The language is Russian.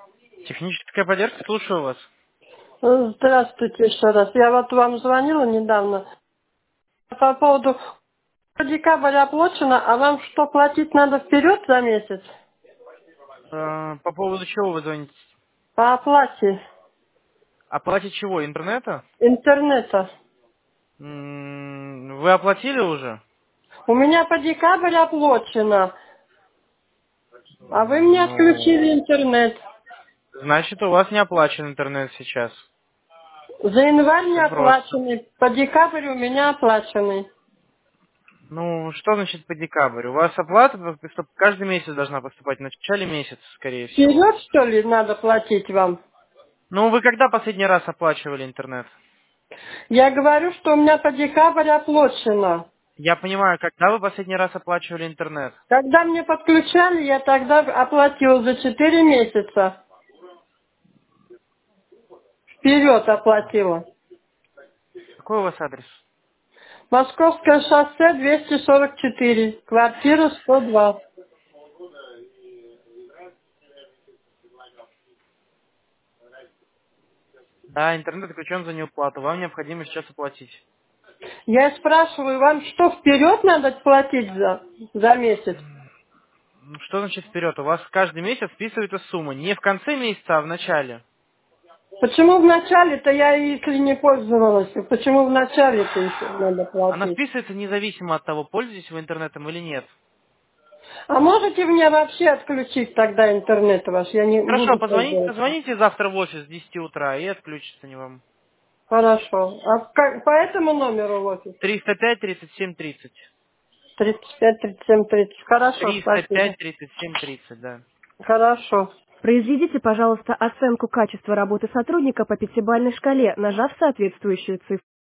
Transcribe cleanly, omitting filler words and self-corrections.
Техническая поддержка, слушаю вас. Здравствуйте еще раз. Я вот вам звонила недавно по поводу декабрь оплачено, а вам что, платить надо вперед за месяц? По поводу чего вы звоните? По оплате Оплате чего? Интернета? интернета. Вы оплатили уже? У меня по декабрь оплачено, а вы мне Ну, отключили интернет. значит, у вас не оплачен интернет сейчас. За январь не Все просто. оплаченный, по декабрь у меня оплаченный. Ну, что значит по декабрь? У вас оплата каждый месяц должна поступать, в начале месяца, скорее всего. Вперед, что ли, надо платить вам? Ну, вы когда последний раз оплачивали интернет? Я говорю, что у меня по декабрь оплачено. Я понимаю, когда вы последний раз оплачивали интернет? Когда мне подключали, я тогда оплатила за 4 месяца. Вперед оплатила. Какой у вас адрес? Московское шоссе 244, квартира 102. Да, интернет отключен за неуплату. Вам необходимо сейчас оплатить. Я спрашиваю, вам что, вперед надо платить за месяц? Ну, что значит вперед? У вас каждый месяц списывается сумма. Не в конце месяца, а в начале. Почему в начале-то я, если не пользовалась, почему в начале-то еще надо Она платить? списывается независимо от того, пользуетесь вы интернетом или нет. А можете мне вообще отключить тогда интернет ваш? Я не Хорошо, буду пользоваться. позвоните завтра в офис с 10 утра и отключится они вам. Хорошо. По этому номеру в офис? 305 37 30. 35, 37, 30. Хорошо, спасибо. 305 37 30, да. Хорошо. Произведите, пожалуйста, оценку качества работы сотрудника по пятибалльной шкале, нажав соответствующую цифру.